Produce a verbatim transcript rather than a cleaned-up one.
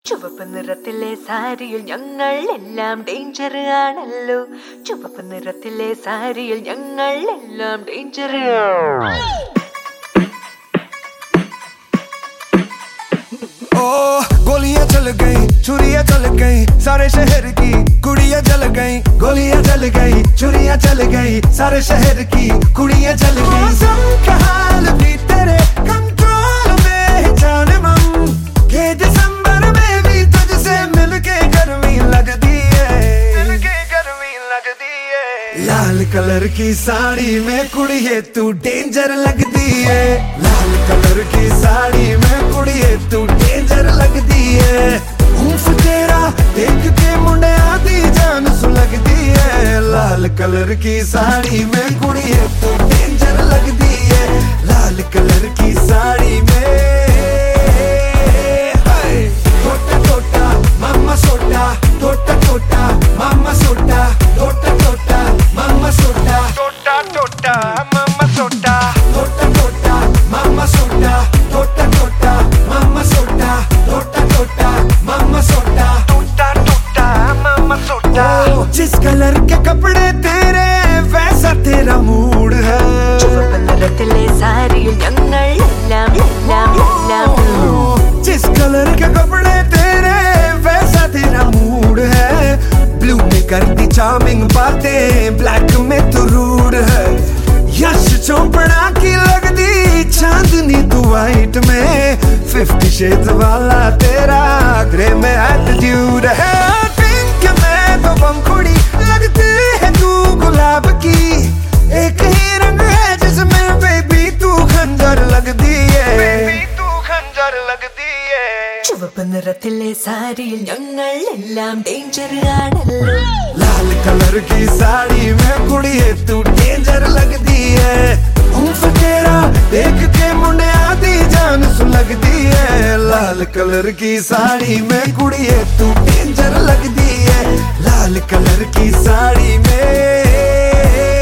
ചുവപ്പ് നിറത്തിലെ സാരിയിൽ ഞങ്ങൾ എല്ലാം ഡേഞ്ചർ ആണല്ലോ. ചുവപ്പ് നിറത്തിലെ സാരിയിൽ ഞങ്ങൾ എല്ലാം ഡേഞ്ചർ. ओ गोलियां चल गई, छुरियां चल गई, सारे शहर की कुड़ियां चल गई. गोलियां चल गई, छुरियां चल गई, सारे शहर की कुड़ियां चल गई. मौसम का हाल भी तेरे कंट्रोल में है जाने मन, के दिसंबर में भी तुझसे मिलके गर्मी लगती है, मिलके गर्मी लगती है. लाल कलर की साड़ी में कुड़िए तू डेंजर लगती है. लाल कलर की साड़ी में कुड़िए तू डेंजर लगती है. हूफ तेरा देख के मुंडे आती जान सुलगती है. लाल कलर की साड़ी में कुड़िए तू डेंजर लगती है. लाल कलर की साड़ी में टोटा टोटा मामा सोटा, टोटा टोटा मामा सोटा, टोटा टोटा मामा सोटा, टोटा टोटा मामा सोटा, टोटा टोटा मामा सोटा, टोटा टोटा मामा सोटा, टोटा टोटा मामा सोटा, टोटा टोटा मामा सोटा. जिस कलर के कपड़े तेरे वैसा तेरा मूड है. ചുവപ്പ് നിറത്തിലെ സാരിയിൽ ഞങ്ങൾ എല്ലാം എല്ലാം എല്ലാം. जिस कलर के कपड़े तेरे वैसा तेरा मूड है. ब्लू में कर दी चार्मिंग बातें, ब्लैक में तो रूड है. यश चोपड़ा की लगती चांदनी तू वाइट में. फिफ्टी शेड्स वाला तेरा ग्रे में एटीट्यूड है. पिंक में तो पंखुड़ी लगती है तू गुलाब की. एक ही रंग है जिसमें बेबी तू खंजर लगती है, बेबी तू खंजर लगती है. ചുവപ്പ് നിറത്തിലെ സാരിയിൽ ഞങ്ങൾ എല്ലാം ഡേഞ്ചർ ആണല്ലോ. लाल कलर की साड़ी में कुड़िए तू डेंजर लगती है. हूफ तेरा देख के मुंडे आती जान सुलगती है. लाल कलर की साड़ी में कुड़िए तू डेंजर लगती है. लाल कलर की साड़ी में